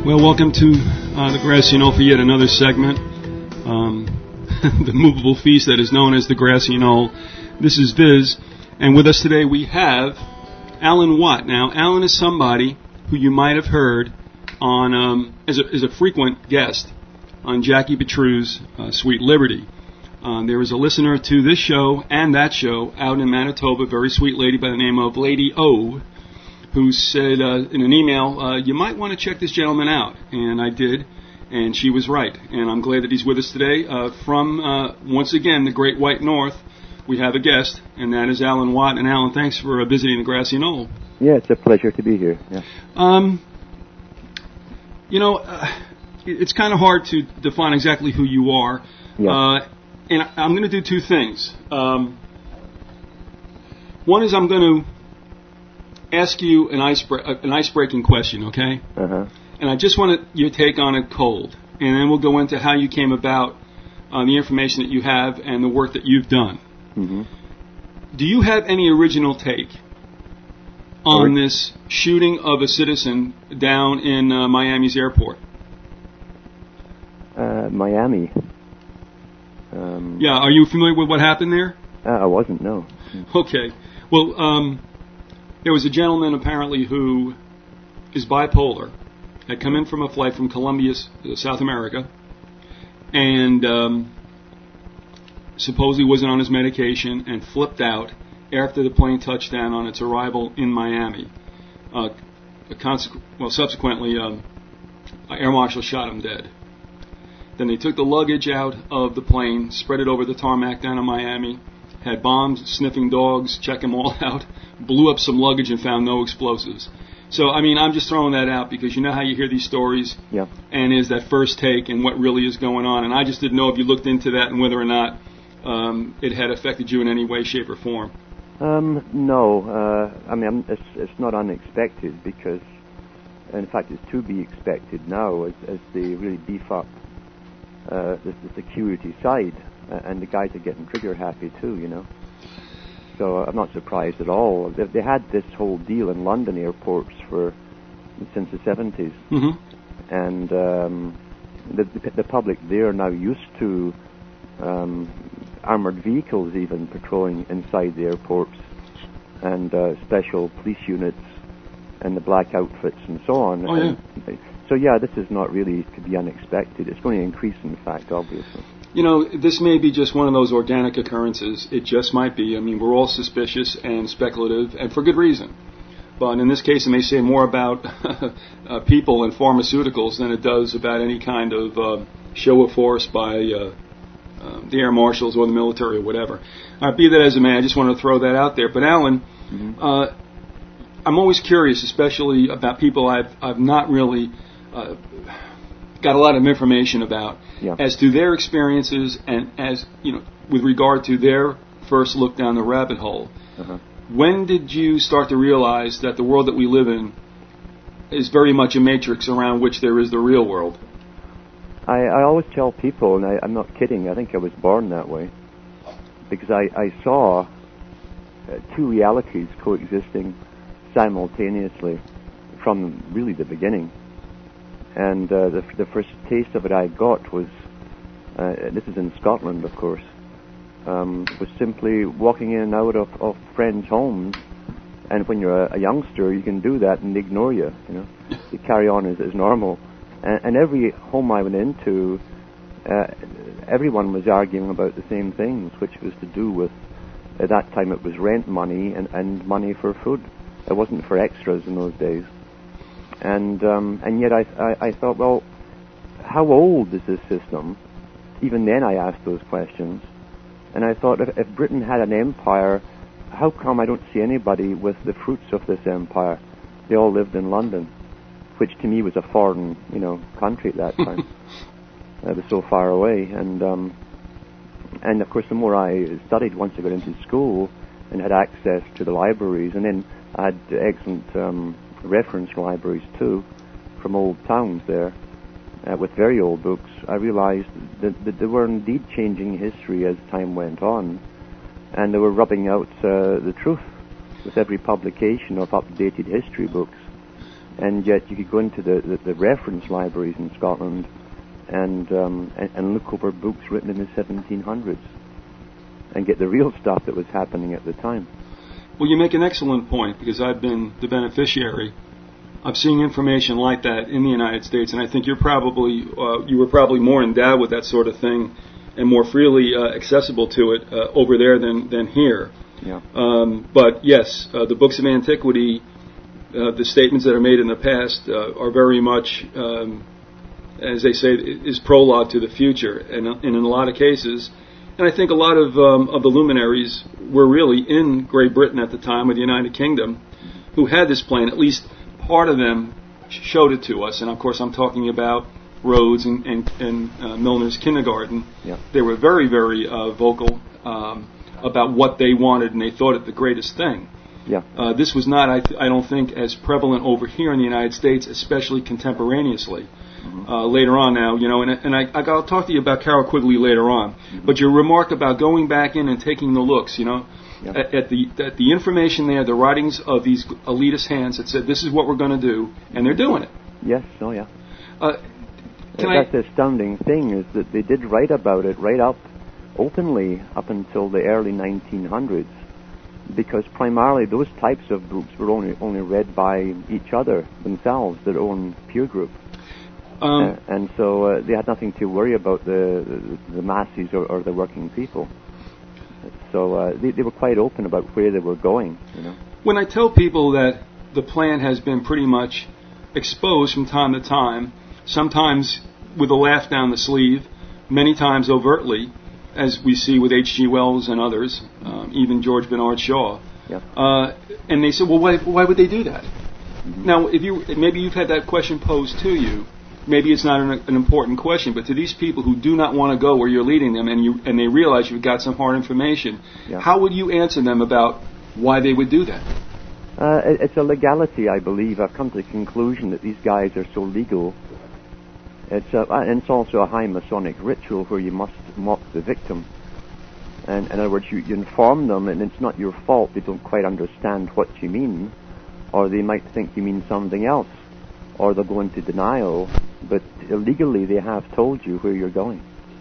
Well, welcome to the Grassy Knoll for yet another segment, the movable feast that is known as the Grassy Knoll. This is Viz, and with us today we have Alan Watt. Now, Alan is somebody who you might have heard on as a frequent guest on Jackie Betrue's Sweet Liberty. There was a listener to this show and that show out in Manitoba, a very sweet lady by the name of Lady O, who said in an email, you might want to check this gentleman out. And I did, and she was right. And I'm glad that he's with us today. From, once again, the Great White North, we have a guest, and that is Alan Watt. And Alan, thanks for visiting the Grassy Knoll. Yeah, it's a pleasure to be here. Yeah. It's kind of hard to define exactly who you are. Yeah. And I'm going to do two things. One is I'm going to ask you an ice-breaking question, okay? Uh-huh. And I just want your take on it cold. And then we'll go into how you came about the information that you have and the work that you've done. Mm-hmm. Do you have any original take on this shooting of a citizen down in Miami's airport? Miami. Yeah, are you familiar with what happened there? I wasn't, no. Okay. Well, there was a gentleman apparently who is bipolar, had come in from a flight from Colombia, South America, and supposedly wasn't on his medication and flipped out after the plane touched down on its arrival in Miami. Subsequently, an air marshal shot him dead. Then they took the luggage out of the plane, spread it over the tarmac down in Miami, had bombs, sniffing dogs, check them all out, blew up some luggage and found no explosives. So, I mean, I'm just throwing that out because you know how you hear these stories, yeah, and is that first take and what really is going on. And I just didn't know if you looked into that and whether or not it had affected you in any way, shape, or form. No. I mean, it's not unexpected because, in fact, it's to be expected now as they really beef up the security side, and the guys are getting trigger happy too, you know. So I'm not surprised at all. They had this whole deal in London airports since the 70s, mm-hmm. and the public there are now used to armored vehicles even patrolling inside the airports, and special police units and the black outfits and so on. Oh, yeah. So, yeah, this is not really to be unexpected. It's going to increase, in fact, obviously. You know, this may be just one of those organic occurrences. It just might be. I mean, we're all suspicious and speculative, and for good reason. But in this case, it may say more about people and pharmaceuticals than it does about any kind of show of force by the air marshals or the military or whatever. Be that as it may, I just want to throw that out there. But, Alan, mm-hmm. I'm always curious, especially about people I've not really got a lot of information about, yeah, as to their experiences and as, you know, with regard to their first look down the rabbit hole. Uh-huh. When did you start to realize that the world that we live in is very much a matrix around which there is the real world? I always tell people, and I'm not kidding, I think I was born that way, because I saw two realities coexisting simultaneously from really the beginning. And the first taste of it I got was, this is in Scotland, of course, was simply walking in and out of friends' homes. And when you're a youngster, you can do that and they ignore you, you know. You carry on as normal. And every home I went into, everyone was arguing about the same things, which was to do with, at that time it was rent money and money for food. It wasn't for extras in those days. And yet I thought, well, how old is this system? Even then I asked those questions. And I thought, if Britain had an empire, how come I don't see anybody with the fruits of this empire? They all lived in London, which to me was a foreign, you know, country at that time. It was so far away. And of course, the more I studied once I got into school and had access to the libraries, and then I had excellent reference libraries too, from old towns there, with very old books, I realized that they were indeed changing history as time went on, and they were rubbing out the truth with every publication of updated history books. And yet you could go into the reference libraries in Scotland and look over books written in the 1700s and get the real stuff that was happening at the time. Well, you make an excellent point, because I've been the beneficiary of seeing information like that in the United States, and I think you were probably more endowed with that sort of thing and more freely accessible to it over there than here. Yeah. But yes, the books of antiquity, the statements that are made in the past are very much, as they say, is prologue to the future, and in a lot of cases. And I think a lot of the luminaries were really in Great Britain at the time, or the United Kingdom, who had this plan. At least part of them showed it to us. And of course, I'm talking about Rhodes and Milner's Kindergarten. Yeah. They were very, very vocal about what they wanted, and they thought it the greatest thing. Yeah. This was not, I don't think, as prevalent over here in the United States, especially contemporaneously. Later on now, and I'll talk to you about Carroll Quigley later on. But your remark about going back in and taking the looks, at the information there, the writings of these elitist hands that said this is what we're going to do, and they're doing it. Yes. Oh yeah. That's the astounding thing, is that they did write about it right up openly up until the early 1900s, because primarily those types of books were only read by each other themselves, their own peer group. And so they had nothing to worry about the masses or the working people. So they were quite open about where they were going. When I tell people that the plan has been pretty much exposed from time to time, sometimes with a laugh down the sleeve, many times overtly, as we see with H.G. Wells and others, even George Bernard Shaw. Yeah. And they said, well, why would they do that? Now, maybe you've had that question posed to you. Maybe it's not an important question, but to these people who do not want to go where you're leading them, and they realize you've got some hard information, how would you answer them about why they would do that? It's a legality, I believe. I've come to the conclusion that these guys are so legal. And it's also a high Masonic ritual where you must mock the victim. And in other words, you inform them, and it's not your fault they don't quite understand what you mean, or they might think you mean something else, or they'll go into denial, but illegally they have told you where you're going.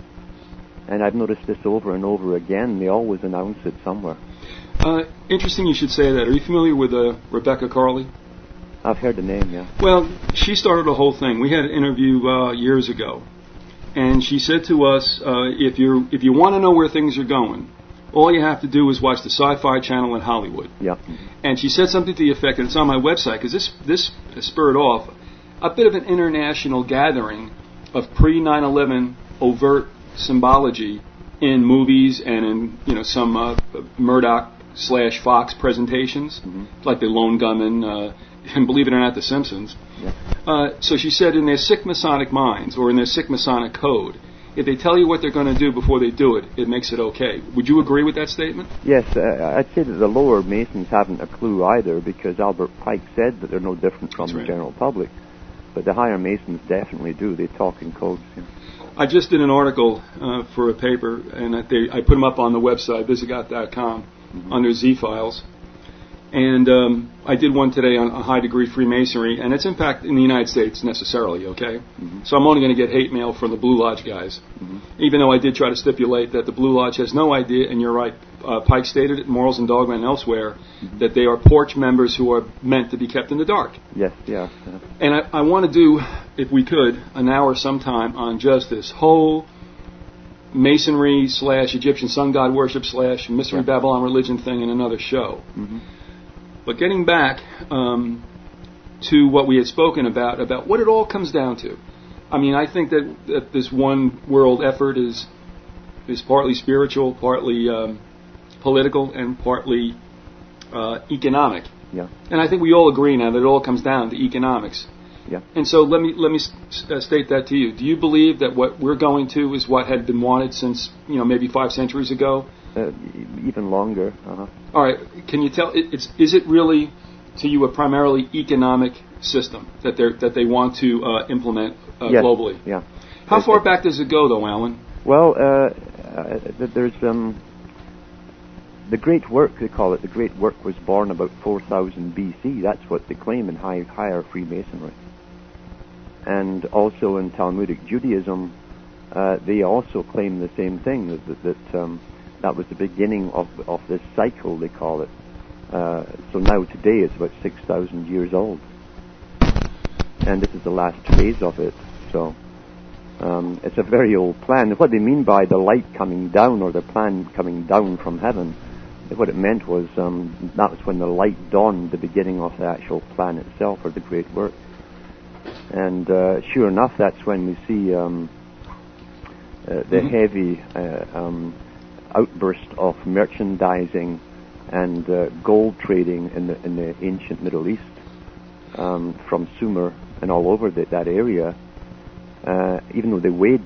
And I've noticed this over and over again. They always announce it somewhere. Interesting you should say that. Are you familiar with Rebecca Carley? I've heard the name, yeah. Well, she started the whole thing. We had an interview years ago, and she said to us, if you want to know where things are going, all you have to do is watch the Sci-Fi Channel in Hollywood. Yeah. And she said something to the effect, and it's on my website, because this spurred off a bit of an international gathering of pre-9/11 overt symbology in movies and in some Murdoch/Fox presentations, like the Lone Gunman, and believe it or not, The Simpsons. Yeah. So she said, in their sick Masonic minds, or in their sick Masonic code, if they tell you what they're going to do before they do it, it makes it okay. Would you agree with that statement? Yes, I'd say that the lower Masons haven't a clue either, because Albert Pike said that they're no different from the general public. But the higher Masons definitely do. They talk in codes. I just did an article for a paper, and I put them up on the website, visigot.com, under Z-Files. And I did one today on high-degree Freemasonry and its impact in the United States necessarily, okay? So I'm only going to get hate mail from the Blue Lodge guys, even though I did try to stipulate that the Blue Lodge has no idea, and you're right, Pike stated it in Morals and Dogma and elsewhere, that they are porch members who are meant to be kept in the dark. Yes, yeah. And I want to do, if we could, an hour sometime on just this whole Masonry / Egyptian sun god worship / Mystery Babylon religion thing in another show. But getting back to what we had spoken about what it all comes down to. I mean, I think that this one world effort is partly spiritual, partly political, and partly economic. Yeah. And I think we all agree now that it all comes down to economics. Yeah. And so let me state that to you. Do you believe that what we're going to is what had been wanted since maybe 5 centuries ago? Even longer. All right. Can you tell? Is it really to you a primarily economic system that they want to implement globally? Yeah. How far back does it go, though, Alan? Well, there's the Great Work, they call it, the Great Work was born about 4000 BC. That's what they claim in higher Freemasonry. And also in Talmudic Judaism, they also claim the same thing, that was the beginning of this cycle, they call it. So now today it's about 6,000 years old. And this is the last phase of it. So it's a very old plan. What they mean by the light coming down, or the plan coming down from heaven, what it meant was that was when the light dawned, the beginning of the actual plan itself, or the Great Work. And sure enough, that's when we see the heavy outburst of merchandising and gold trading in the ancient Middle East, from Sumer and all over that area. Even though they weighed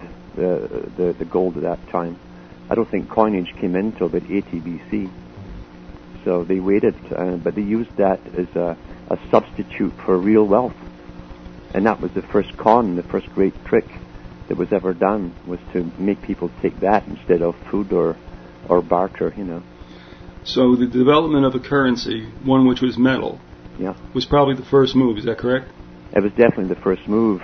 the gold at that time, I don't think coinage came in until about 80 BC. So they weighed it, but they used that as a substitute for real wealth. And that was the first con, the first great trick that was ever done, was to make people take that instead of food or barter, So the development of a currency, one which was metal, was probably the first move. Is that correct? It was definitely the first move.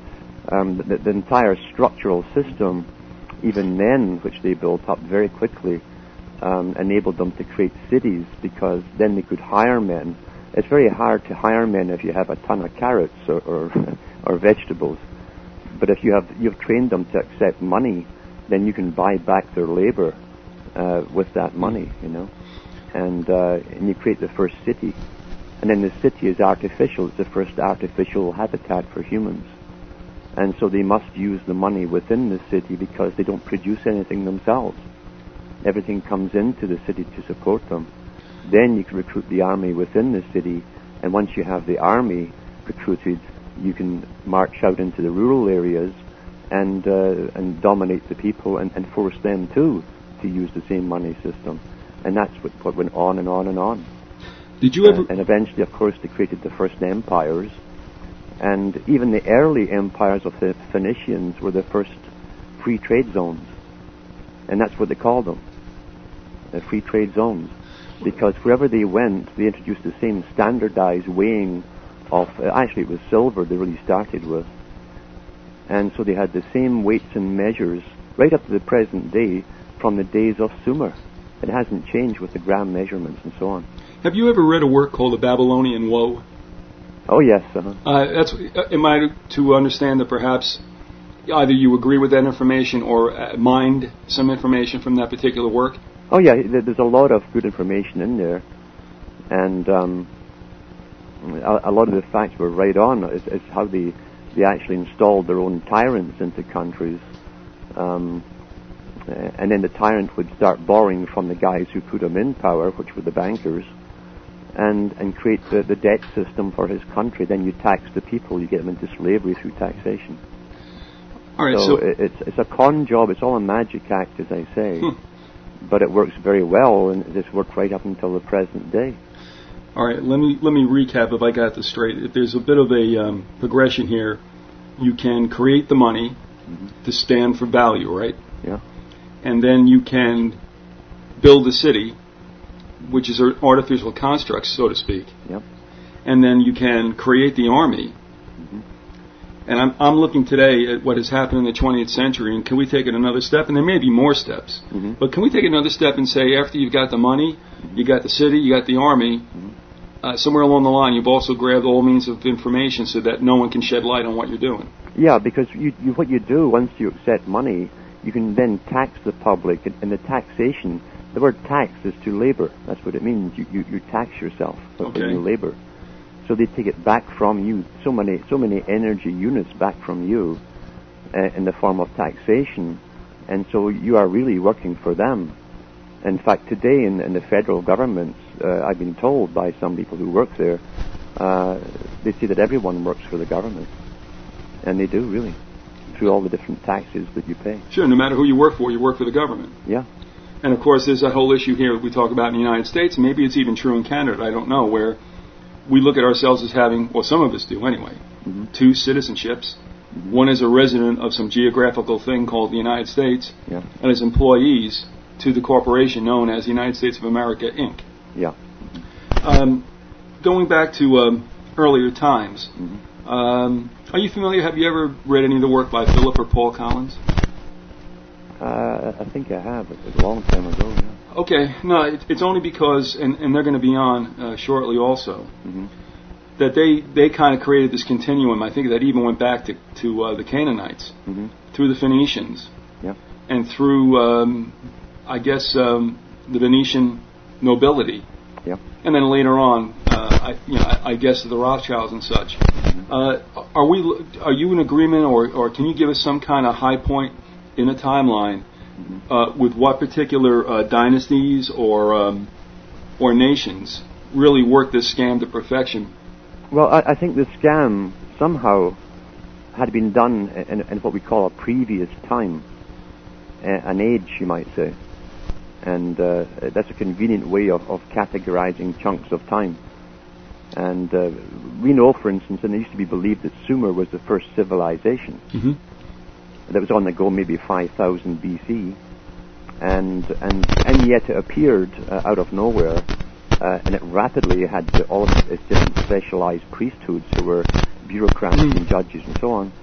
The entire structural system, even then, which they built up very quickly, enabled them to create cities, because then they could hire men. It's very hard to hire men if you have a ton of carrots or vegetables. But if you've trained them to accept money, then you can buy back their labor with that money, and you create the first city. And then the city is artificial. It's the first artificial habitat for humans. And so they must use the money within the city, because they don't produce anything themselves. Everything comes into the city to support them. Then you can recruit the army within the city, and once you have the army recruited, you can march out into the rural areas and dominate the people and force them to use the same money system. And that's what went on and on and on. Did you ever? And eventually, of course, they created the first empires. And even the early empires of the Phoenicians were the first free trade zones. And that's what they called them, the free trade zones. Because wherever they went, they introduced the same standardized weighing of, actually it was silver they really started with. And so they had the same weights and measures right up to the present day from the days of Sumer. It hasn't changed with the gram measurements and so on. Have you ever read a work called The Babylonian Woe? Oh, yes. Am I to understand that perhaps either you agree with that information or mined some information from that particular work? Oh, yeah, there's a lot of good information in there. And a lot of the facts were right on. It's how they actually installed their own tyrants into countries. And then the tyrant would start borrowing from the guys who put him in power, which were the bankers, and create the debt system for his country. Then you tax the people, you get them into slavery through taxation. All right, so it's a con job. It's all a magic act, as I say. But it works very well, and it's worked right up until the present day. All right, let me recap if I got this straight. If there's a bit of a progression here, you can create the money to stand for value, right? Yeah. And then you can build a city, which is an artificial construct, so to speak. Yep. And then you can create the army. And I'm looking today at what has happened in the 20th century, and can we take it another step? And there may be more steps. But can we take another step and say, after you've got the money, you got the city, you got the army, somewhere along the line you've also grabbed all means of information so that no one can shed light on what you're doing? Yeah, because what you do once you accept money, you can then tax the public, and the taxation, the word tax is to labor. That's what it means. You tax yourself when you labor. So they take it back from you, so many energy units back from you in the form of taxation, and so you are really working for them. In fact, today in the federal government, I've been told by some people who work there, they say that everyone works for the government, and they do really, through all the different taxes that you pay. Sure, no matter who you work for the government. Yeah. And of course, there's that whole issue here that we talk about in the United States, and maybe it's even true in Canada, I don't know, where we look at ourselves as having, well, some of us do anyway, two citizenships. One is a resident of some geographical thing called the United States, and as employees, to the corporation known as the United States of America, Inc. Yeah. Going back to earlier times, are you familiar? Have you ever read any of the work by Philip or Paul Collins? I think I have. It was a long time ago. Yeah. Okay, no, it's only because, and they're going to be on shortly also, that they kind of created this continuum. I think that even went back to the Canaanites, through the Phoenicians, and through, I guess, the Venetian nobility, and then later on, I guess the Rothschilds and such. Are you in agreement, or can you give us some kind of high point in a timeline with what particular dynasties or nations really worked this scam to perfection? Well, I think the scam somehow had been done in what we call a previous time, an age, you might say. And that's a convenient way of categorizing chunks of time. And we know, for instance, and it used to be believed that Sumer was the first civilization. That was on the go maybe 5,000 BC. And yet it appeared out of nowhere, and it rapidly had all of its different specialized priesthoods who were bureaucrats and judges and so on.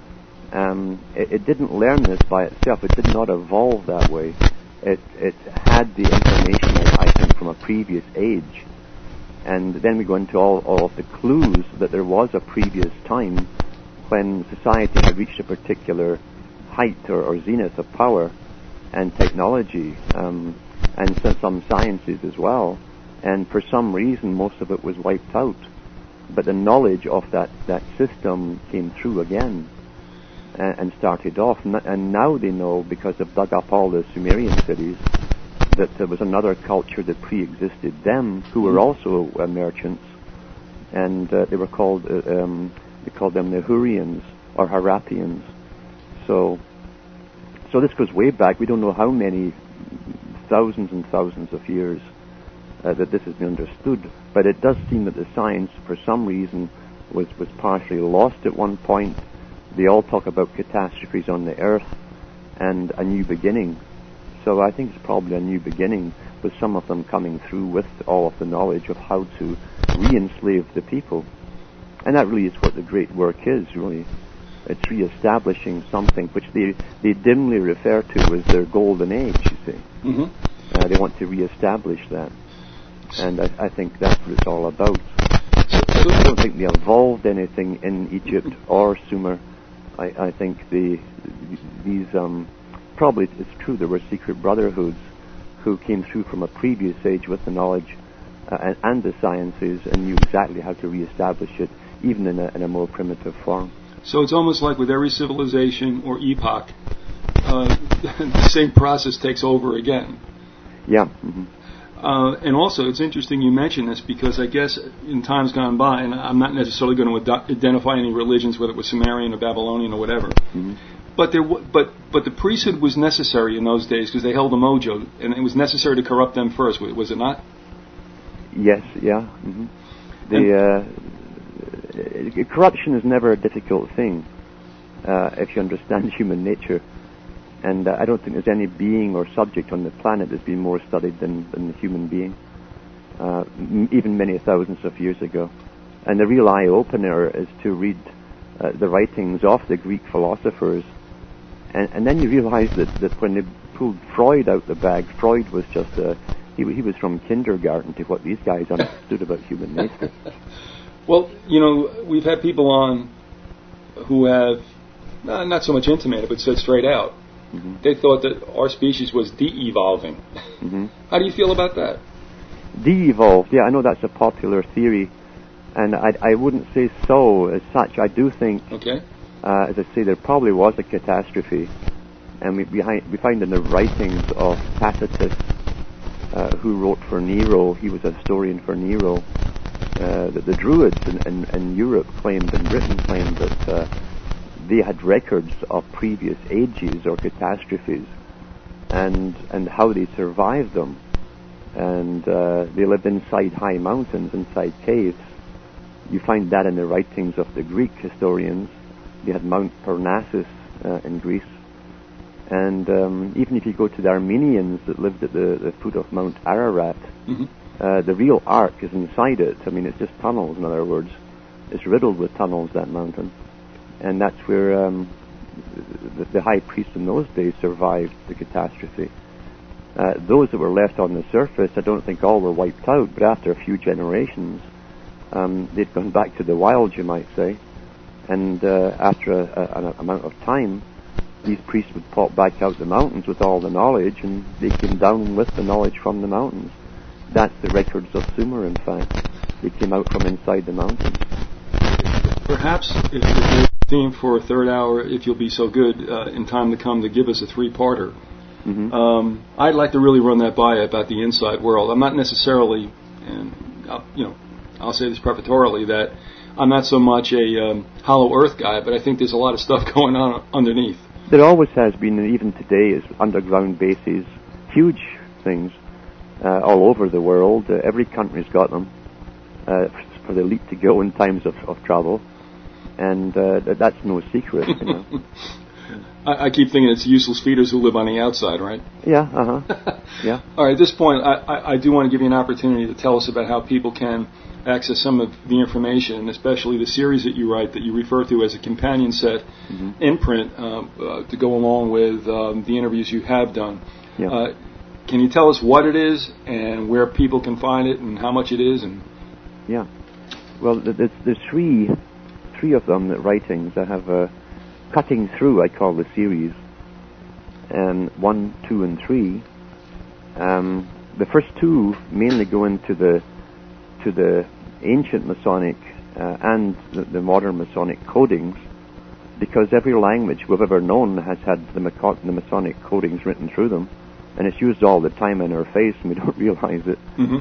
It didn't learn this by itself. It did not evolve that way. It had the information, I think, from a previous age. And then we go into all of the clues that there was a previous time when society had reached a particular height or zenith of power and technology, and some sciences as well. And for some reason, most of it was wiped out. But the knowledge of that system came through again and started off. And now they know, because they've dug up all the Sumerian cities, that there was another culture that pre-existed them, who were also merchants, and they were called they called them the Hurrians or Harappians. So this goes way back. We don't know how many thousands and thousands of years that this has been understood, but it does seem that the science, for some reason, was partially lost at one point. They all talk about catastrophes on the earth and a new beginning. So I think it's probably a new beginning, with some of them coming through with all of the knowledge of how to re-enslave the people. And that really is what the great work is, really. It's re-establishing something which they dimly refer to as their golden age, you see. They want to re-establish that. And I think that's what it's all about. I don't think they evolved anything in Egypt or Sumer. I think these probably, it's true, there were secret brotherhoods who came through from a previous age with the knowledge and the sciences, and knew exactly how to re-establish it, even in a more primitive form. So it's almost like with every civilization or epoch, the same process takes over again. Yeah. And also, it's interesting you mention this, because I guess in times gone by, and I'm not necessarily going to identify any religions, whether it was Sumerian or Babylonian or whatever, but the priesthood was necessary in those days because they held a mojo, and it was necessary to corrupt them first, was it not? Yes, yeah. Corruption is never a difficult thing if you understand human nature. And I don't think there's any being or subject on the planet that's been more studied than the human being, even many thousands of years ago. And the real eye-opener is to read the writings of the Greek philosophers, and then you realize that when they pulled Freud out the bag, Freud was just he was from kindergarten to what these guys understood about human nature. Well, we've had people on who have not so much intimated, but said straight out, they thought that our species was de-evolving. How do you feel about that? De-evolved, yeah, I know that's a popular theory, and I wouldn't say so as such. I do think, as I say, there probably was a catastrophe, and we find in the writings of Tacitus, who wrote for Nero, he was a historian for Nero, that the Druids in Europe claimed, and Britain claimed, that they had records of previous ages or catastrophes, and how they survived them. And they lived inside high mountains, inside caves. You find that in the writings of the Greek historians. They had Mount Parnassus in Greece. And even if you go to the Armenians that lived at the foot of Mount Ararat, the real Ark is inside it. I mean, it's just tunnels, in other words. It's riddled with tunnels, that mountain. And that's where the high priest in those days survived the catastrophe. Those that were left on the surface, I don't think all were wiped out, but after a few generations, they'd gone back to the wild, you might say. And after an amount of time, these priests would pop back out the mountains with all the knowledge, and they came down with the knowledge from the mountains. That's the records of Sumer, in fact. They came out from inside the mountains. Perhaps, if the theme for a third hour, if you'll be so good, in time to come, to give us a three-parter. I'd like to really run that by about the inside world. I'm not necessarily, and I'll say this prefatory, that I'm not so much a hollow earth guy, but I think there's a lot of stuff going on underneath. There always has been, and even today, is underground bases, huge things all over the world. Every country's got them for the elite to go in times of travel, and that's no secret. I keep thinking it's useless feeders who live on the outside, right? Yeah, yeah. All right, at this point, I do want to give you an opportunity to tell us about how people can access some of the information, and especially the series that you write that you refer to as a companion set in print to go along with the interviews you have done. Yeah. Can you tell us what it is and where people can find it and how much it is? And yeah. Well, there's three of them, writings. I have Cutting Through, I call the series, 1, 2, and 3. The first two mainly go into the ancient Masonic and the modern Masonic codings, because every language we've ever known has had the Masonic codings written through them, and it's used all the time in our face, and we don't realize it.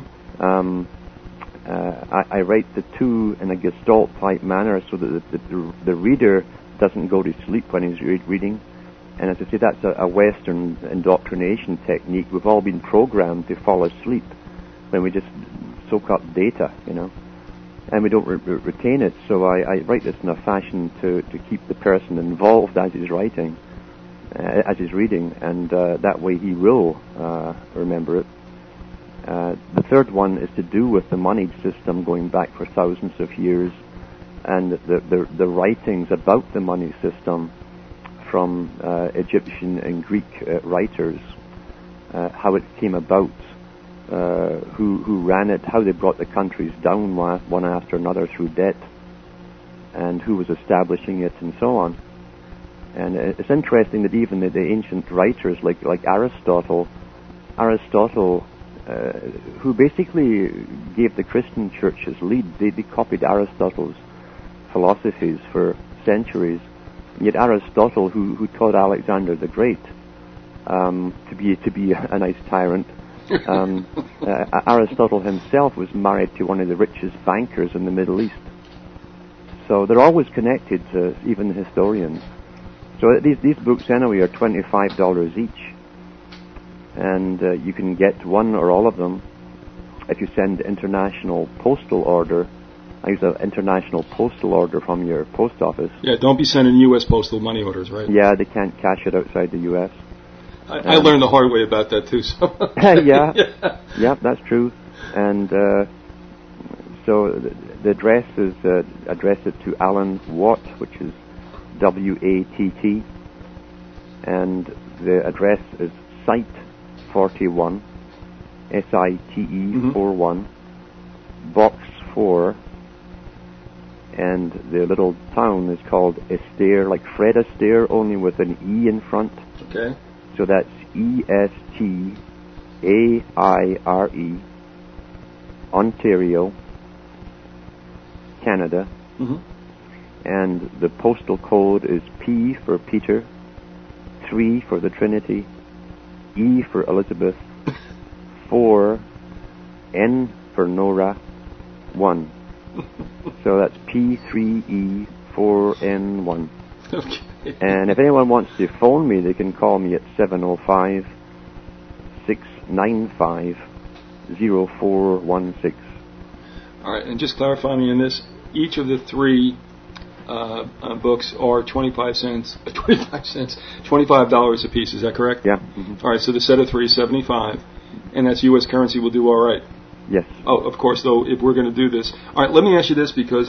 I write the two in a Gestalt-type manner so that the reader doesn't go to sleep when he's reading. And as I say, that's a Western indoctrination technique. We've all been programmed to fall asleep when we just soak up data, and we don't retain it. So I write this in a fashion to keep the person involved as he's writing, as he's reading, and that way he will remember it. The third one is to do with the money system going back for thousands of years, and the writings about the money system from Egyptian and Greek writers, how it came about, who ran it, how they brought the countries down one after another through debt, and who was establishing it, and so on. And it's interesting that even the ancient writers like Aristotle, who basically gave the Christian church's lead, they copied Aristotle's philosophies for centuries. Yet Aristotle, who taught Alexander the Great to be a nice tyrant, Aristotle himself was married to one of the richest bankers in the Middle East. So they're always connected, even historians. So these books anyway are $25 each, and you can get one or all of them if you send international postal order. I use an international postal order from your post office. Yeah, don't be sending U.S. postal money orders, right? Yeah, they can't cash it outside the U.S. I learned the hard way about that too. So. Yeah, that's true. And so the address is address it to Alan Watt, which is WATT, and the address is Site 41, SITE 41, Box 4. And the little town is called Estaire, like Fred Astaire, only with an E in front. Okay. So that's ESTAIRE, Ontario, Canada. And the postal code is P for Peter, 3 for the Trinity, E for Elizabeth, 4, N for Nora, 1. So that's P3E4N1. Okay. And if anyone wants to phone me, they can call me at 705-695-0416. All right, and just clarify me on this. Each of the three books are 25 cents, $25 a piece. Is that correct? Yeah. All right, so the set of 3 is 75, and that's U.S. currency will do all right. Yes. Oh, of course, though, if we're going to do this. All right, let me ask you this, because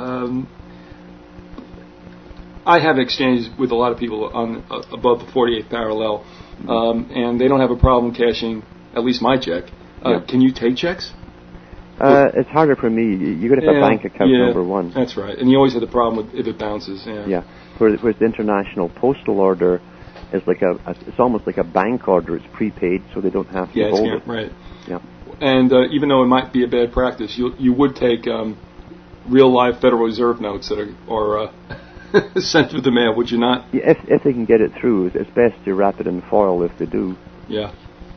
I have exchanged with a lot of people on above the 48th parallel, and they don't have a problem cashing at least my check. Can you take checks? It's harder for me. You got to have a bank account, number one. That's right. And you always have the problem with if it bounces. Yeah. Whereas the international postal order is it's almost like a bank order. It's prepaid, so they don't have to hold it. Right. Yeah. And even though it might be a bad practice, you would take real live Federal Reserve notes that are sent through the mail, would you not? Yeah, if they can get it through, it's best to wrap it in foil if they do. Yeah.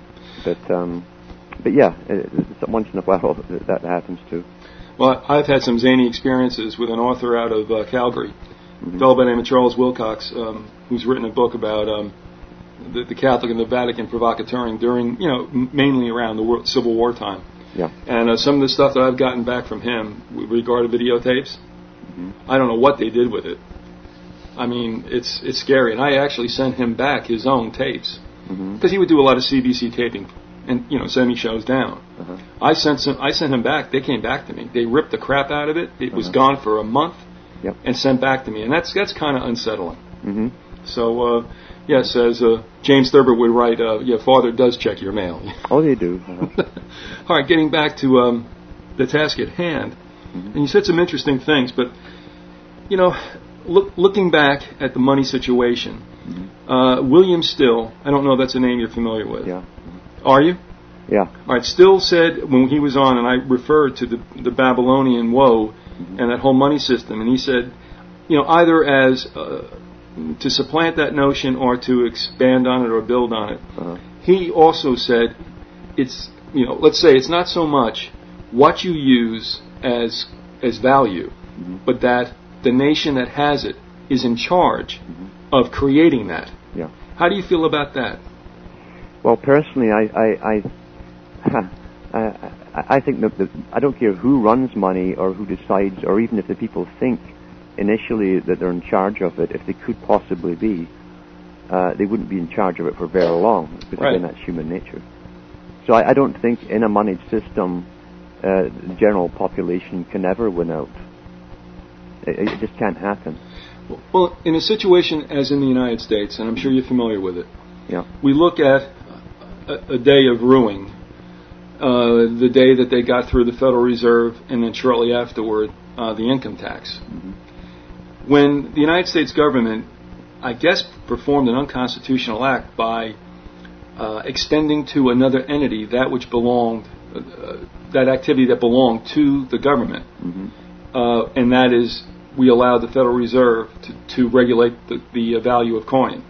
But yeah, once in a while that happens too. Well, I've had some zany experiences with an author out of Calgary, a fellow by the name of Charles Wilcox, who's written a book about the Catholic and the Vatican provocateuring during, mainly around the Civil War time. Yeah. And some of the stuff that I've gotten back from him with regard to videotapes, I don't know what they did with it. I mean, it's scary. And I actually sent him back his own tapes, because he would do a lot of CBC taping and send me shows down. I sent him back. They came back to me. They ripped the crap out of it. It was gone for a month, and sent back to me. And that's kind of unsettling. So yes, as James Thurber would write, Father does check your mail. Oh, they do. All right, getting back to the task at hand, and you said some interesting things, but looking back at the money situation, William Still, I don't know if that's a name you're familiar with. Yeah. Are you? Yeah. All right. Still said when he was on, and I referred to the Babylonian woe and that whole money system, and he said, either as to supplant that notion or to expand on it or build on it. He also said it's let's say it's not so much what you use as value, but that the nation that has it is in charge of creating that. Yeah. How do you feel about that? Well, personally, I think that I don't care who runs money or who decides, or even if the people think initially that they're in charge of it, if they could possibly be, they wouldn't be in charge of it for very long, because again, that's human nature. So I don't think in a moneyed system the general population can ever win out. It just can't happen. Well, in a situation as in the United States, and I'm sure you're familiar with it, we look at a day of ruin, the day that they got through the Federal Reserve, and then shortly afterward, the income tax. When the United States government, I guess, performed an unconstitutional act by extending to another entity that which belonged, that activity that belonged to the government, and that is, we allowed the Federal Reserve to regulate the value of coin.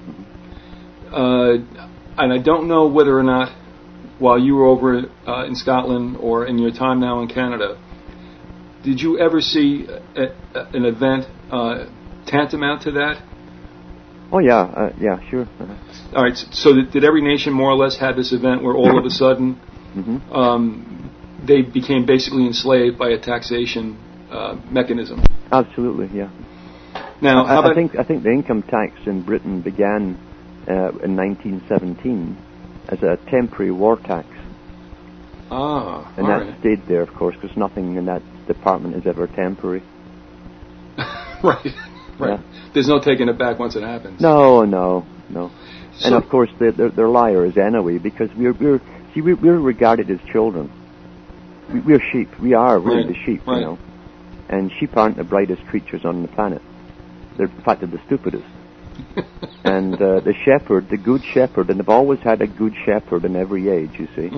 And I don't know whether or not, while you were over in Scotland or in your time now in Canada, did you ever see an event tantamount to that? Oh, yeah, sure. All right, so did every nation more or less have this event where all of a sudden they became basically enslaved by a taxation mechanism? Absolutely, yeah. Now, I think the income tax in Britain began in 1917 as a temporary war tax. And that stayed there, of course, because nothing in that department is ever temporary. Right. Yeah. There's no taking it back once it happens. No. So, and of course they're liars anyway, because we're regarded as children. We're sheep. We're the sheep, And sheep aren't the brightest creatures on the planet. In fact, they're the stupidest. And the shepherd, the good shepherd, and they've always had a good shepherd in every age, you see.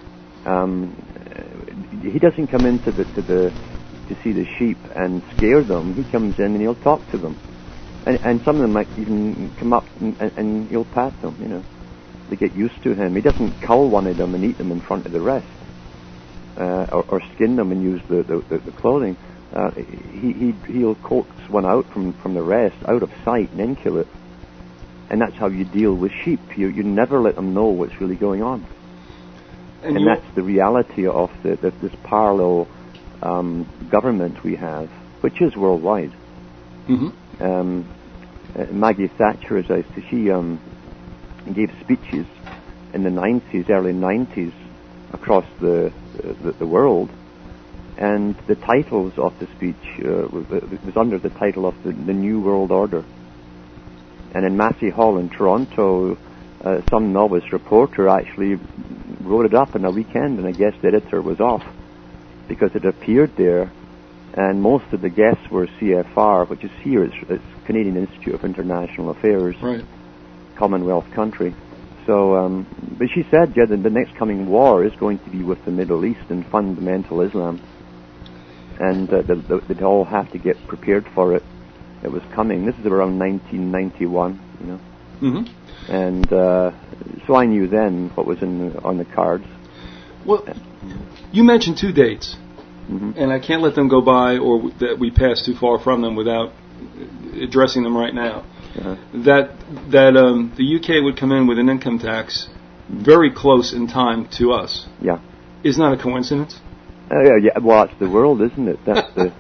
He doesn't come into to see the sheep and scare them. He comes in and he'll talk to them. And some of them might even come up and he'll pat them, They get used to him. He doesn't cull one of them and eat them in front of the rest. Or skin them and use the clothing. He'll coax one out from the rest, out of sight, and then kill it. And that's how you deal with sheep. You never let them know what's really going on. And that's the reality of this parallel government we have, which is worldwide. Maggie Thatcher, as I say, she gave speeches in the 90s, early 90s, across the world, and the titles of the speech was under the title of the New World Order. And in Massey Hall in Toronto, some novice reporter actually wrote it up in a weekend, and I guess the editor was off because it appeared there, and most of the guests were CFR, which is here, it's Canadian Institute of International Affairs, right. Commonwealth country. So, but she said, yeah, the next coming war is going to be with the Middle East and fundamental Islam, and they'd all have to get prepared for it. It was coming. This is around 1991, you know. Mm-hmm. And so I knew then what was on the cards. Well, you mentioned 2 dates, and I can't let them go by or that we pass too far from them without addressing them right now. That the UK would come in with an income tax very close in time to us. Yeah. Isn't that a coincidence? Yeah. Well, that's the world, isn't it?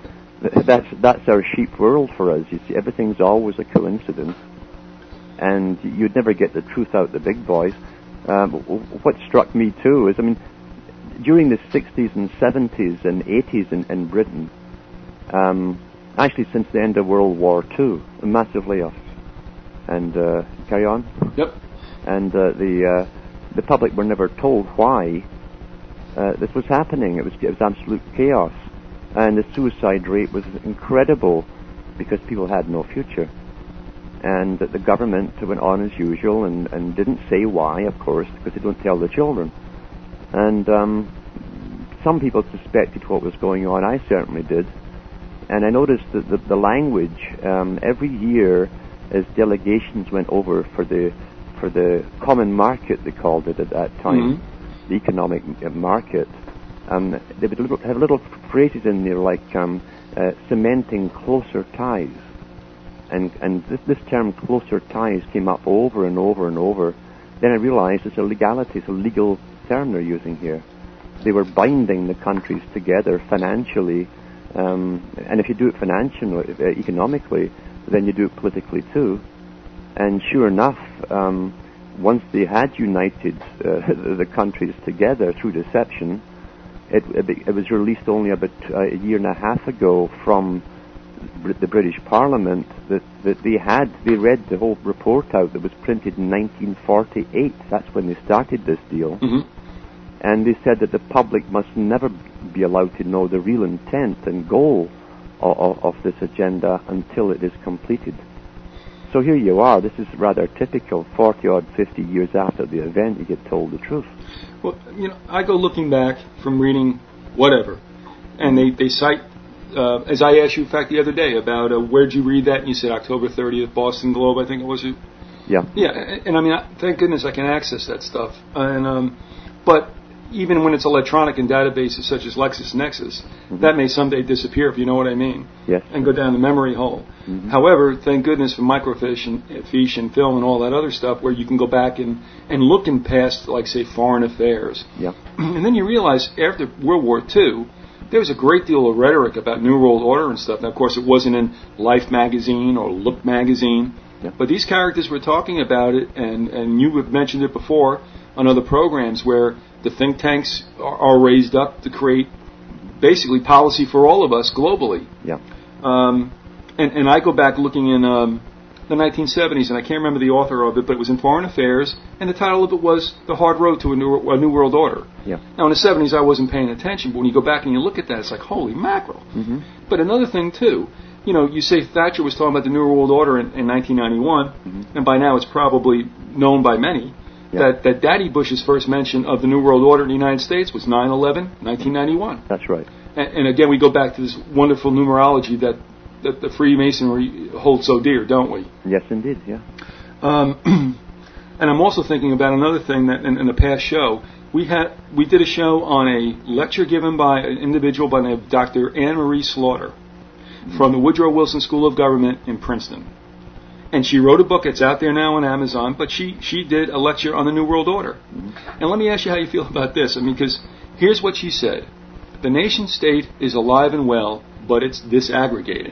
That's our sheep world for us. You see, everything's always a coincidence, and you'd never get the truth out the big boys. What struck me too is, I mean, during the 60s and 70s and 80s in Britain, actually since the end of World War II, massive layoffs. And carry on. Yep. And the public were never told why this was happening. It was absolute chaos, and the suicide rate was incredible because people had no future. And the government went on as usual and didn't say why, of course, because they don't tell the children. And some people suspected what was going on. I certainly did. And I noticed that the language every year, as delegations went over for the common market, they called it at that time, the economic market, they would have little phrases in there like cementing closer ties, and this term closer ties came up over and over and over. Then I realized it's a legality, it's a legal term they're using here. They were binding the countries together financially, and if you do it financially, economically, then you do it politically too. And sure enough, once they had united the countries together through deception, it was released only about a year and a half ago from the British Parliament that they read the whole report out that was printed in 1948. That's when they started this deal. And they said that the public must never be allowed to know the real intent and goal of this agenda until it is completed. So here you are. This is rather typical. 40-odd, 50 years after the event, you get told the truth. Well, you know, I go looking back from reading whatever, and they cite, as I asked you, in fact, the other day about where'd you read that, and you said October 30th, Boston Globe, I think it was. Yeah. Yeah, and I mean, thank goodness I can access that stuff. And but even when it's electronic in databases such as LexisNexis, that may someday disappear, if you know what I mean, yes, and go down the memory hole. However, thank goodness for microfiche and film and all that other stuff where you can go back and look in past, like, say, foreign affairs. Yeah. And then you realize after World War II, there was a great deal of rhetoric about New World Order and stuff. Now, of course, it wasn't in Life magazine or Look magazine, but these characters were talking about it, and you have mentioned it before on other programs where the think tanks are raised up to create basically policy for all of us globally. Yeah. And I go back looking in the 1970s, and I can't remember the author of it, but it was in Foreign Affairs, and the title of it was The Hard Road to a New World Order. Yeah. Now, in the 70s, I wasn't paying attention, but when you go back and you look at that, it's like, holy mackerel. But another thing, too, you know, you say Thatcher was talking about the New World Order in 1991, and by now it's probably known by many, that Daddy Bush's first mention of the New World Order in the United States was 9/11, 1991. That's right. And again, we go back to this wonderful numerology that the Freemasonry holds so dear, don't we? Yes, indeed, yeah. And I'm also thinking about another thing that in the past show, we did a show on a lecture given by an individual by the name of Dr. Anne Marie Slaughter from the Woodrow Wilson School of Government in Princeton. And she wrote a book. It's out there now on Amazon, but she did a lecture on the New World Order. And let me ask you how you feel about this. I mean, because here's what she said. The nation state is alive and well, but it's disaggregating.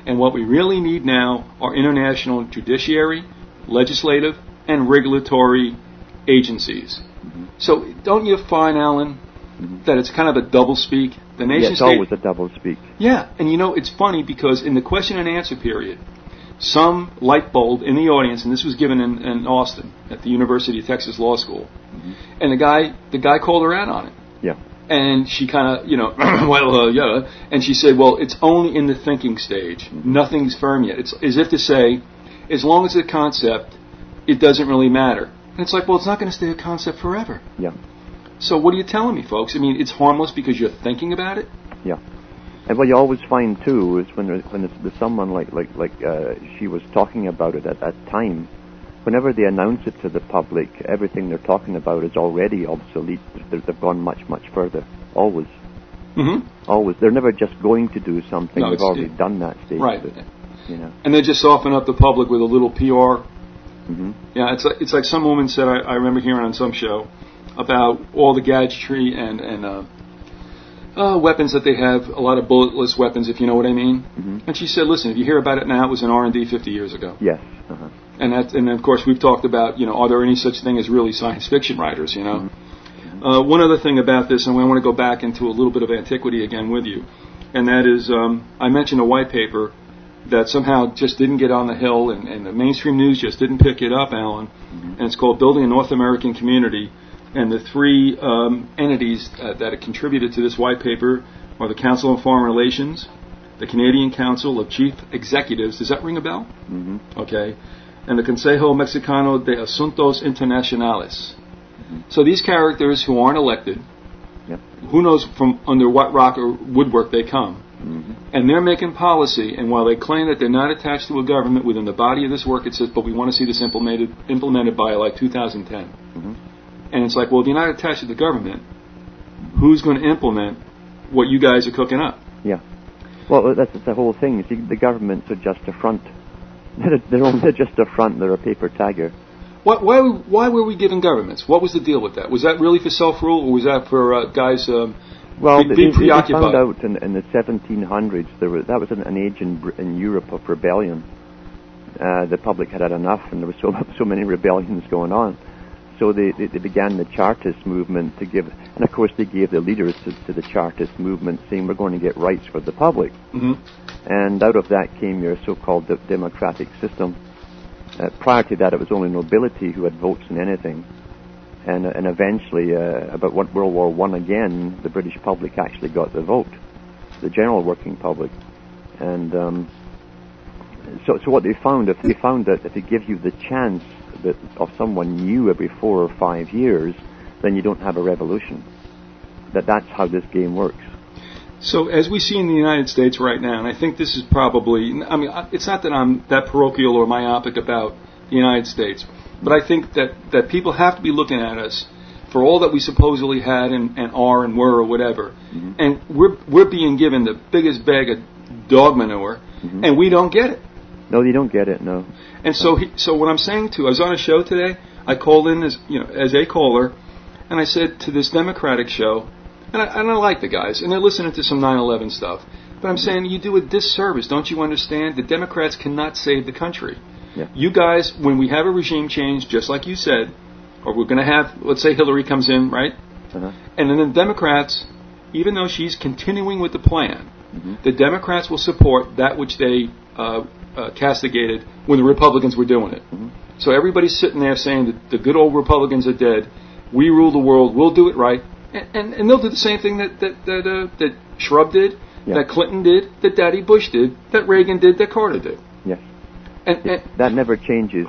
And what we really need now are international judiciary, legislative, and regulatory agencies. So don't you find, Alan, that it's kind of a double-speak? The nation it's state, always a double-speak. Yeah, and it's funny because in the question and answer period, some light bulb in the audience, and this was given in Austin at the University of Texas Law School, and the guy called her out on it. Yeah. And she kind of, yeah, and she said, well, it's only in the thinking stage. Nothing's firm yet. It's as if to say, as long as it's a concept, it doesn't really matter. And it's like, well, it's not going to stay a concept forever. Yeah. So what are you telling me, folks? I mean, it's harmless because you're thinking about it? Yeah. And what you always find, too, is when there's someone like she was talking about it at that time, whenever they announce it to the public, everything they're talking about is already obsolete. They've gone much, much further. Always. Always. They're never just going to do something. No, they've already done that stage. Right. And they just soften up the public with a little PR. Yeah, it's like some woman said, I remember hearing on some show, about all the gadgetry and weapons that they have, a lot of bulletless weapons, if you know what I mean. And she said, listen, if you hear about it now, it was in R&D 50 years ago. Yes. And of course, we've talked about, are there any such thing as really science fiction writers, One other thing about this, and I want to go back into a little bit of antiquity again with you, and that is, I mentioned a white paper that somehow just didn't get on the Hill, and the mainstream news just didn't pick it up, Alan, and it's called Building a North American Community, and the three entities that have contributed to this white paper are the Council on Foreign Relations, the Canadian Council of Chief Executives, does that ring a bell? Okay. And the Consejo Mexicano de Asuntos Internacionales. So these characters who aren't elected, who knows from under what rock or woodwork they come, and they're making policy, and while they claim that they're not attached to a government, within the body of this work it says, but we want to see this implemented by like 2010. And it's like, well, if you're not attached to the government, who's going to implement what you guys are cooking up? Yeah. Well, that's the whole thing. See, the governments are just a front. They're just a front. They're a paper tiger. Why were we given governments? What was the deal with that? Was that really for self-rule, or was that for guys being preoccupied? They found out in the 1700s that was an age in Europe of rebellion. The public had enough, and there were so many rebellions going on. So they began the Chartist movement to give, and of course they gave the leaders to the Chartist movement, saying we're going to get rights for the public. And out of that came your so-called democratic system. Prior to that, it was only nobility who had votes in anything. And eventually, about World War I again, the British public actually got the vote, the general working public. And so what they found, if they give you the chance of someone new every 4 or 5 years, then you don't have a revolution. That's how this game works. So as we see in the United States right now, and I think this is probably, it's not that I'm that parochial or myopic about the United States, but I think that people have to be looking at us for all that we supposedly had and are and were or whatever. And we're being given the biggest bag of dog manure, and we don't get it. No, you don't get it, no. And so what I'm saying I was on a show today, I called in as a caller, and I said to this Democratic show, and I like the guys, and they're listening to some 9/11 stuff, but I'm saying you do a disservice. Don't you understand? The Democrats cannot save the country. Yeah. You guys, when we have a regime change, just like you said, or we're going to have, let's say Hillary comes in, right? And then the Democrats, even though she's continuing with the plan, the Democrats will support that which they castigated when the Republicans were doing it. So everybody's sitting there saying that the good old Republicans are dead. We rule the world. We'll do it right. And they'll do the same thing that Shrub did, that Clinton did, that Daddy Bush did, that Reagan did, that Carter did. Yes. And that never changes.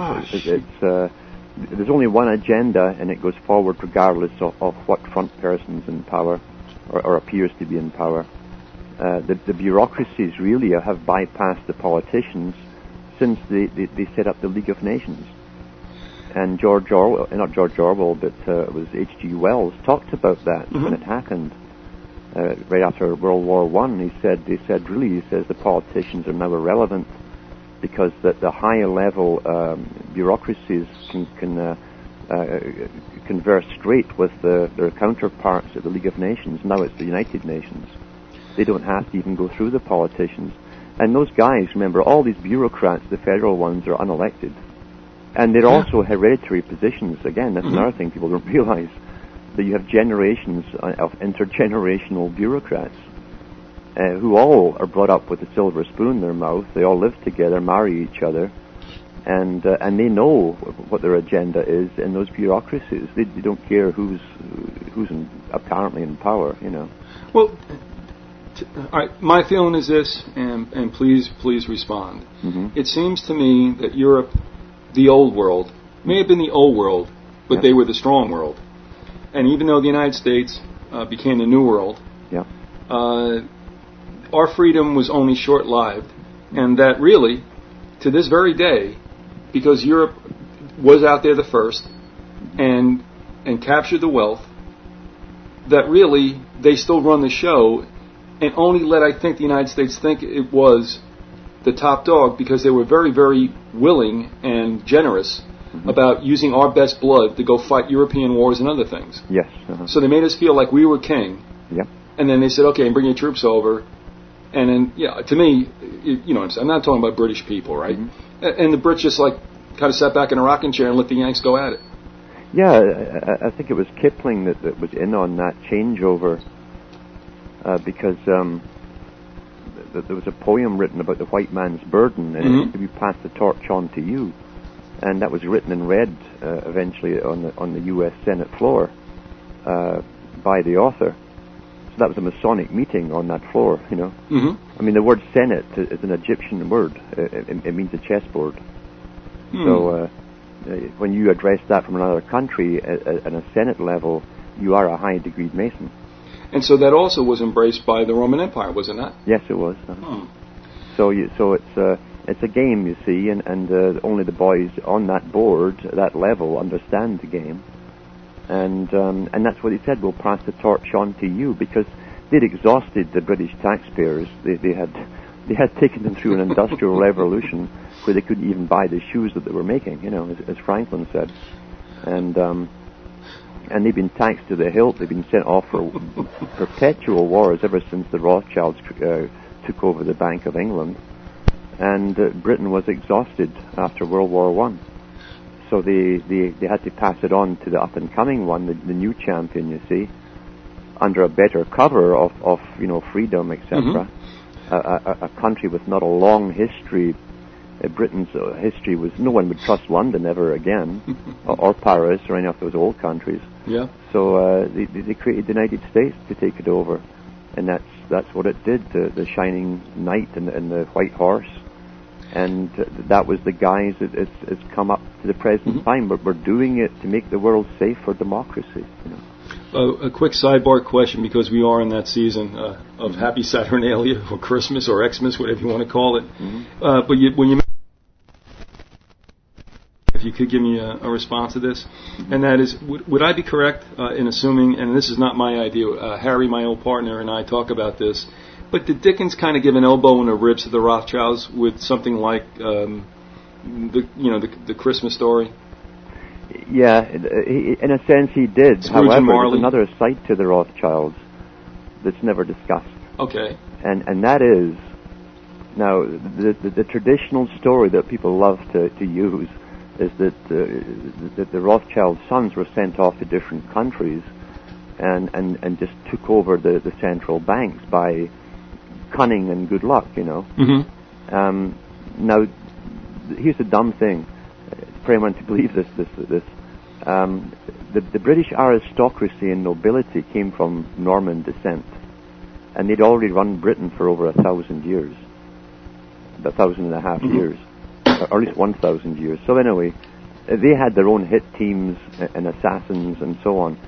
There's only one agenda, and it goes forward regardless of what front person's in power or appears to be in power. The bureaucracies really have bypassed the politicians since they set up the League of Nations. And George Orwell, not George Orwell, but it was H.G. Wells, talked about that when it happened. Right after World War I, he said the politicians are now irrelevant because the higher level bureaucracies can converse straight with their counterparts at the League of Nations. Now it's the United Nations. They don't have to even go through the politicians. And those guys, remember, all these bureaucrats, the federal ones, are unelected. And they're also hereditary positions. Again, that's another thing people don't realize, that you have generations of intergenerational bureaucrats who all are brought up with a silver spoon in their mouth. They all live together, marry each other, and they know what their agenda is in those bureaucracies. They don't care who's apparently in power, you know. Well, all right, my feeling is this, and please respond. It seems to me that Europe, the old world, may have been the old world, but they were the strong world. And even though the United States became the new world, our freedom was only short-lived, and that really, to this very day, because Europe was out there the first and captured the wealth, that really they still run the show and only let, I think, the United States think it was the top dog because they were very, very willing and generous about using our best blood to go fight European wars and other things. Yes. So they made us feel like we were king. Yep. And then they said, okay, bring your troops over. And then, to me, you know, I'm not talking about British people, right? And the Brits just, like, kind of sat back in a rocking chair and let the Yanks go at it. Yeah, I think it was Kipling that was in on that changeover because there was a poem written about the white man's burden, and we passed the torch on to you. And that was written and read eventually on the U.S. Senate floor by the author. So that was a Masonic meeting on that floor, you know. I mean, the word Senate is an Egyptian word. It means a chessboard. So when you address that from another country at a Senate level, you are a high-degree Mason. And so that also was embraced by the Roman Empire, was it not? Yes, it was. So it's a game, you see, and only the boys on that board, that level, understand the game. And that's what he said, we'll pass the torch on to you, because they'd exhausted the British taxpayers. They had taken them through an industrial revolution where they couldn't even buy the shoes that they were making, you know, as Franklin said. And they've been taxed to the hilt. They've been sent off for perpetual wars ever since the Rothschilds took over the Bank of England. And Britain was exhausted after World War I. So they had to pass it on to the up-and-coming one, the new champion, you see, under a better cover of you know, freedom, etc. A country with not a long history. Britain's history was no one would trust London ever again, or Paris, or any of those old countries. Yeah. So they created the United States to take it over, and that's what it did. The shining knight and the white horse, and that was the guise. It's come up to the present time, but we're doing it to make the world safe for democracy. You know. A quick sidebar question, because we are in that season of Happy Saturnalia or Christmas or Xmas, whatever you want to call it. But when you if you could give me a response to this, and that is, would I be correct in assuming, and this is not my idea, Harry, my old partner, and I talk about this, but did Dickens kind of give an elbow in the ribs to the Rothschilds with something like the Christmas story? Yeah, in a sense he did. Scrooge. However, there's another side to the Rothschilds that's never discussed. Okay. And that is, now, the traditional story that people love to use is that the Rothschild sons were sent off to different countries and just took over the central banks by cunning and good luck, you know. Now, here's the dumb thing. For anyone to believe this. The British aristocracy and nobility came from Norman descent, and they'd already run Britain for over 1,000 years, 1,500 years, or at least 1,000 years. So anyway, they had their own hit teams and assassins and so on.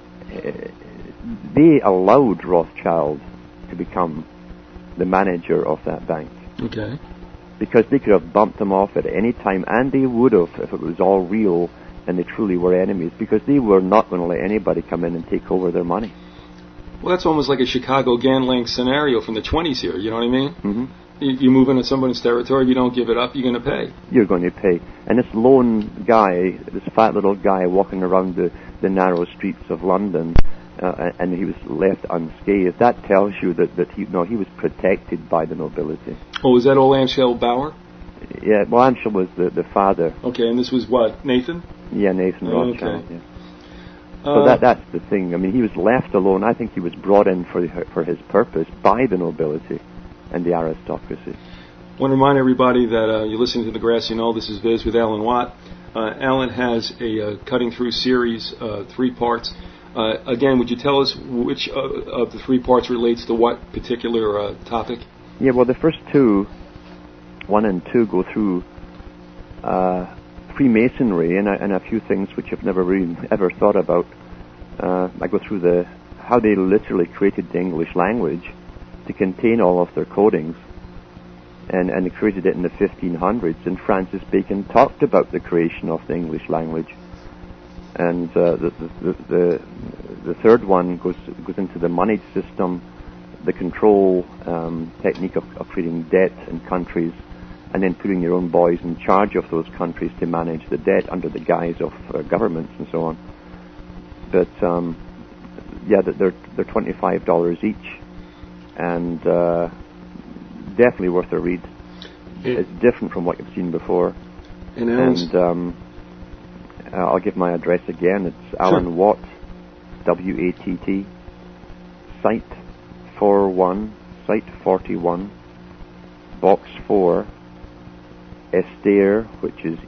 They allowed Rothschild to become the manager of that bank. Okay. Because they could have bumped them off at any time, and they would have if it was all real and they truly were enemies, because they were not going to let anybody come in and take over their money. Well, that's almost like a Chicago Gang scenario from the 20s here, you know what I mean? You move into somebody's territory, you don't give it up, you're going to pay. You're going to pay. And this lone guy, this fat little guy walking around the narrow streets of London, and he was left unscathed. That tells you that he was protected by the nobility. Oh, is that old Amschel Bauer? Yeah, well, Amschel was the father. Okay, and this was what, Nathan? Yeah, Nathan Rothschild. Okay. Yeah. So that's the thing. I mean, he was left alone. I think he was brought in for his purpose by the nobility and the aristocracy. I want to remind everybody that you're listening to The Grassy Knoll. This is Viz with Alan Watt. Alan has a cutting through series, 3 parts. Again, would you tell us which of the 3 parts relates to what particular topic? Yeah, well, the first 2, 1 and 2, go through Freemasonry and a few things which I've never really ever thought about. I go through how they literally created the English language to contain all of their codings, and they created it in the 1500s. And Francis Bacon talked about the creation of the English language. And the third one goes into the money system, the control technique of creating debt in countries, and then putting your own boys in charge of those countries to manage the debt under the guise of governments and so on. But they're $25 each, and definitely worth a read. It's different from what you've seen before. And I'll give my address again. It's Alan Watt, WATT, Site 41, Box 4, Estaire, which is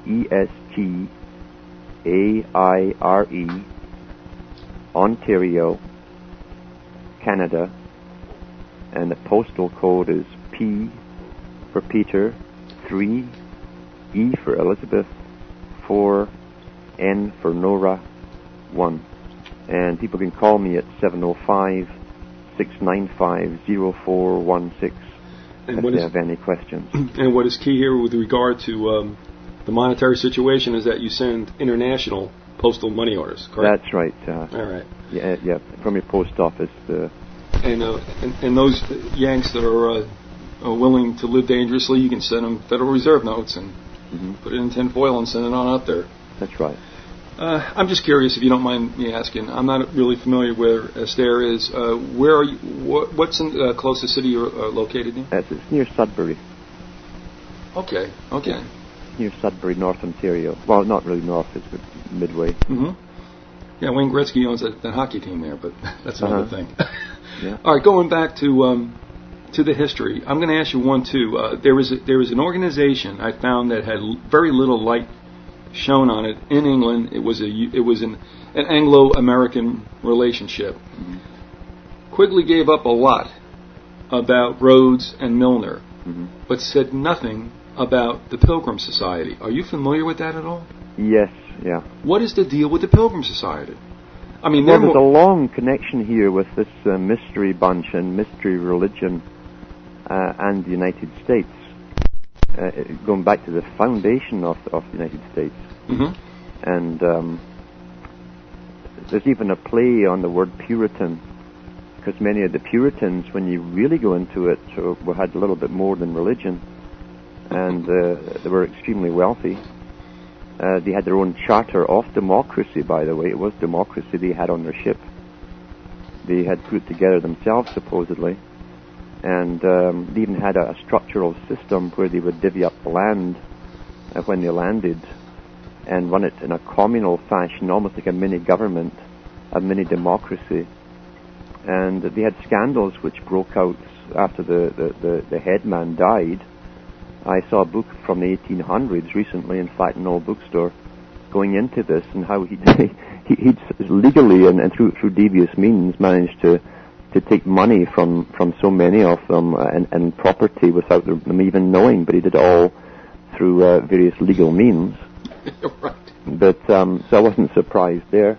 ESTAIRE, Ontario, Canada, and the postal code is P for Peter, 3, E for Elizabeth, 4, N for Nora, 1. And people can call me at 705-695-0416 if they have any questions. And what is key here with regard to the monetary situation is that you send international postal money orders, correct? That's right. All right. Yeah, from your post office. And those Yanks that are willing to live dangerously, you can send them Federal Reserve notes and put it in tin foil and send it on out there. That's right. I'm just curious, if you don't mind me asking. I'm not really familiar where Estaire is. Where are you? What's the closest city you're located in? It's near Sudbury. Okay. Near Sudbury, North Ontario. Well, not really north, it's midway. Mm-hmm. Yeah, Wayne Gretzky owns that hockey team there, but that's another thing. Yeah. All right, going back to the history, I'm going to ask you one too. There was an organization I found that had very little light shown on it in England. It was an Anglo-American relationship. Mm-hmm. Quigley gave up a lot about Rhodes and Milner, but said nothing about the Pilgrim Society. Are you familiar with that at all? Yes, yeah. What is the deal with the Pilgrim Society? I mean, there's a long connection here with this mystery bunch and mystery religion and the United States, going back to the foundation of the United States. Mm-hmm. And there's even a play on the word Puritan, because many of the Puritans, when you really go into it, had a little bit more than religion, and they were extremely wealthy. They had their own charter of democracy, by the way. It was democracy they had on their ship. They had put it together themselves, supposedly. And they even had a structural system where they would divvy up the land when they landed and run it in a communal fashion, almost like a mini government, a mini democracy. And they had scandals which broke out after the headman died. I saw a book from the 1800s recently, in fact, in an old bookstore, going into this and how he'd legally and through devious means managed to take money from so many of them and property without them even knowing, but he did it all through various legal means. Right. But so I wasn't surprised there.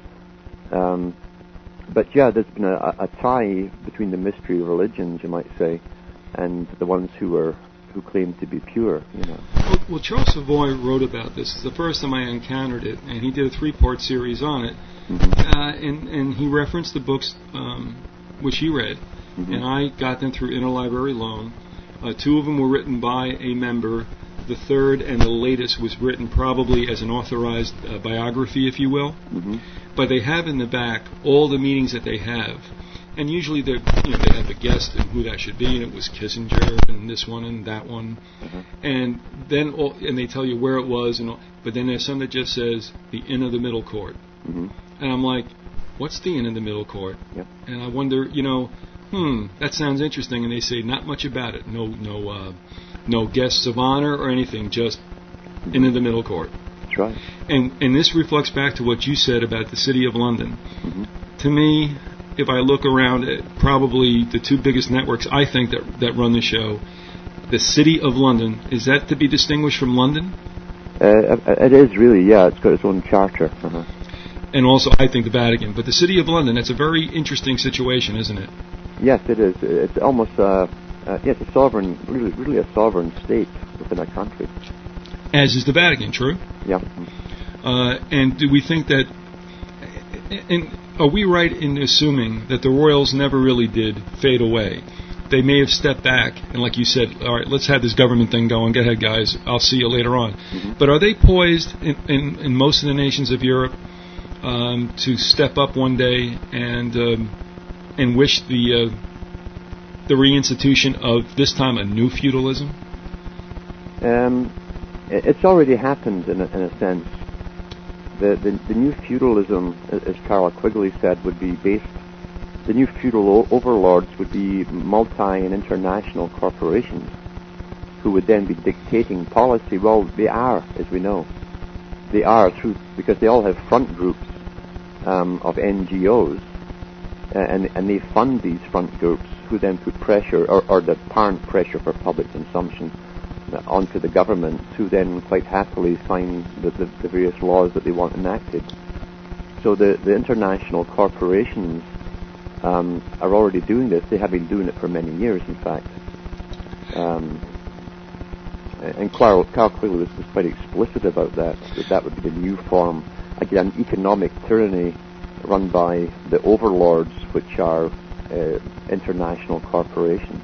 But yeah, there's been a tie between the mystery religions, you might say, and the ones who claim to be pure, you know. Well, Charles Savoy wrote about this. It's the first time I encountered it, and he did a 3-part series on it. Mm-hmm. And he referenced the books which he read, and I got them through interlibrary loan. 2 of them were written by a member. the third and the latest was written probably as an authorized biography, if you will. Mm-hmm. But they have in the back all the meetings that they have. And usually they have a guest and who that should be, and it was Kissinger and this one and that one. Mm-hmm. And then and they tell you where it was, but then there's some that just says the Inn of the Middle Court. Mm-hmm. And I'm like, what's the Inn of the Middle Court? Yep. And I wonder, that sounds interesting. And they say not much about it. No guests of honor or anything, just Inn of the Middle Court. That's right. And this reflects back to what you said about the City of London. Mm-hmm. To me, if I look around at probably the two biggest networks I think that run the show, the City of London, is that to be distinguished from London? It is really, yeah. It's got its own charter. Uh-huh. And also, I think the Vatican. But the City of London, that's a very interesting situation, isn't it? Yes, it is. It's almost it's a sovereign, really a sovereign state within a country. As is the Vatican, true? Yeah. And do we think that... And are we right in assuming that the royals never really did fade away? They may have stepped back, and like you said, all right, let's have this government thing going. Go ahead, guys. I'll see you later on. Mm-hmm. But are they poised in most of the nations of Europe to step up one day and wish the reinstitution of this time a new feudalism? It's already happened in a sense. The new feudalism, as Carroll Quigley said, would be based. The new feudal overlords would be multi and international corporations who would then be dictating policy. Well, they are, as we know. They are because they all have front groups of NGOs, and they fund these front groups, who then put pressure, or the apparent pressure for public consumption, onto the government, who then quite happily sign the various laws that they want enacted. So the international corporations are already doing this. They have been doing it for many years, in fact. And Carl Quigley was quite explicit about that would be the new form, again, economic tyranny run by the overlords, which are international corporations.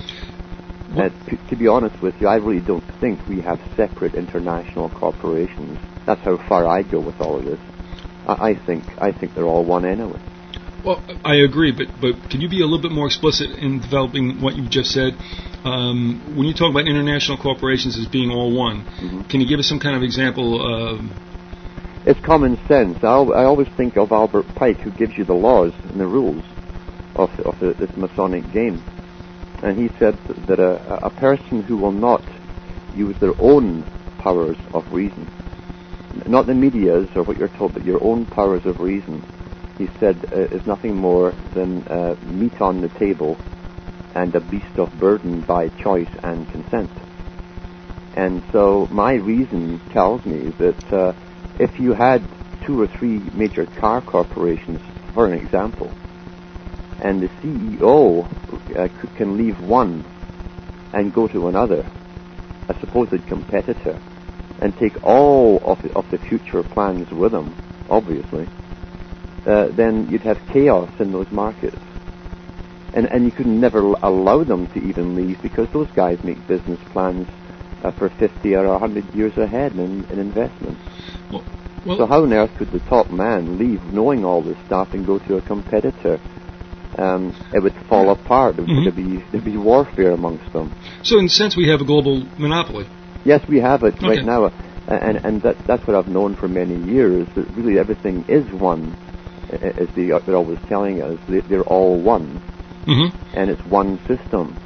To be honest with you, I really don't think we have separate international corporations. That's how far I go with all of this. I think they're all one anyway. Well, I agree, but can you be a little bit more explicit in developing what you just said? When you talk about international corporations as being all one, mm-hmm. Can you give us some kind of example? It's common sense. I always think of Albert Pike, who gives you the laws and the rules of this Masonic game. And he said that a person who will not use their own powers of reason, not the media's or what you're told, but your own powers of reason, he said, is nothing more than meat on the table and a beast of burden by choice and consent. And so my reason tells me that if you had 2 or 3 major car corporations, for an example, and the CEO can leave one and go to another, a supposed competitor, and take all of the future plans with him, obviously, then you'd have chaos in those markets. And you could never allow them to even leave, because those guys make business plans for 50 or 100 years ahead in investments. Well, so how on earth could the top man leave knowing all this stuff and go to a competitor? It would fall apart. Mm-hmm. There'd be warfare amongst them. So in a sense we have a global monopoly. Yes, we have it right now. And that's what I've known for many years, that really everything is one, as they're always telling us. They're all one. Mm-hmm. And it's one system.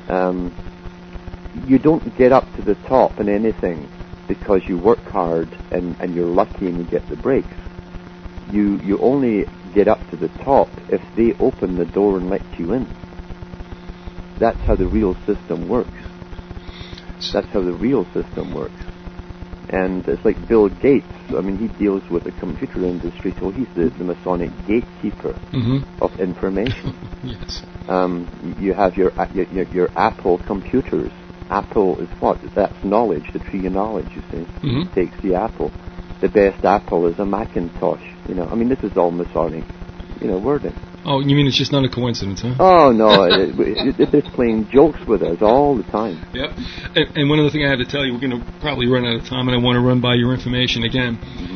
You don't get up to the top in anything because you work hard and you're lucky and you get the breaks. You only get up to the top if they open the door and let you in. That's how the real system works. That's how the real system works. And it's like Bill Gates. I mean, he deals with the computer industry, so he's the Masonic gatekeeper mm-hmm. of information. Yes. You have your Apple computers. Apple is what? That's knowledge, the tree of knowledge, you see. Mm-hmm. It takes the apple. The best apple is a Macintosh. I mean, this is all Masonic, wording. Oh, you mean it's just not a coincidence, huh? Oh, no, they're playing jokes with us all the time. Yep. And one other thing I have to tell you, we're going to probably run out of time, and I want to run by your information again.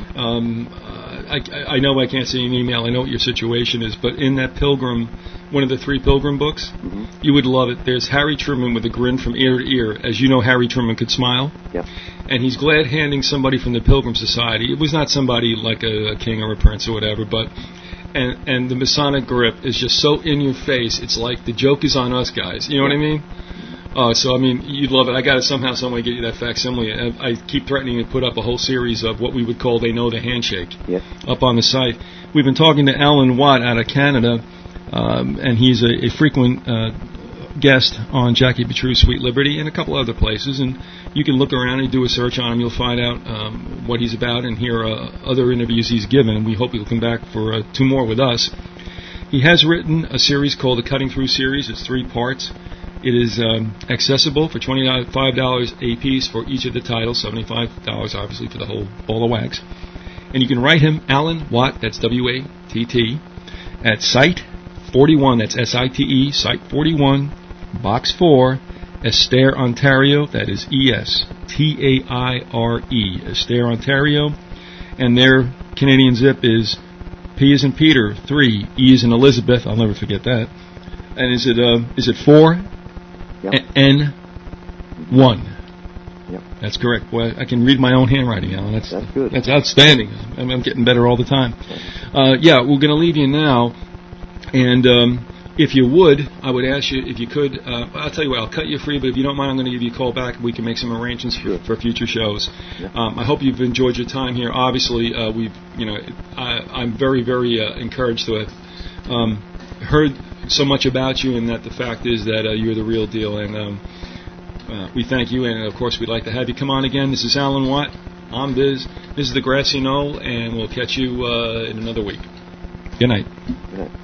I know I can't see an email. I know what your situation is, but in that Pilgrim, one of the 3 Pilgrim books, you would love it. There's Harry Truman with a grin from ear to ear. As you know, Harry Truman could smile. Yeah. And he's glad handing somebody from the Pilgrim Society. It was not somebody like a king or a prince or whatever, but... And the Masonic grip is just so in your face. It's like the joke is on us, guys. You know what I mean? So, I mean, you'd love it. I got to somehow, some way get you that facsimile. I keep threatening to put up a whole series of what we would call They Know the Handshake up on the site. We've been talking to Alan Watt out of Canada, and he's a frequent guest on Jackie Petru's Sweet Liberty and a couple other places. And you can look around and do a search on him. You'll find out what he's about and hear other interviews he's given. And we hope he'll come back for 2 more with us. He has written a series called the Cutting Through Series. It's 3 parts. It is accessible for $25 a piece for each of the titles, $75 obviously for the whole ball of wax. And you can write him Alan Watt, that's W-A-T-T, at Site 41, that's S-I-T-E, Site 41, Box 4, Esther, Ontario, that is E-S-T-A-I-R-E, Esther, Ontario. And their Canadian zip is P as in Peter, 3, E as in Elizabeth, I'll never forget that. And is it 4? Yep. N1. Yep. That's correct. Boy, I can read my own handwriting, Alan. That's good. That's outstanding. I'm getting better all the time. We're going to leave you now. And if you would, I would ask you if you could, I'll tell you what, I'll cut you free, but if you don't mind, I'm going to give you a call back. We can make some arrangements for future shows. Yeah. I hope you've enjoyed your time here. Obviously, I'm very, very encouraged to have heard so much about you, and that the fact is that you're the real deal. And we thank you, and of course, we'd like to have you come on again. This is Alan Watt. I'm Biz. This is the Grassy Knoll, and we'll catch you in another week. Good night. Good night.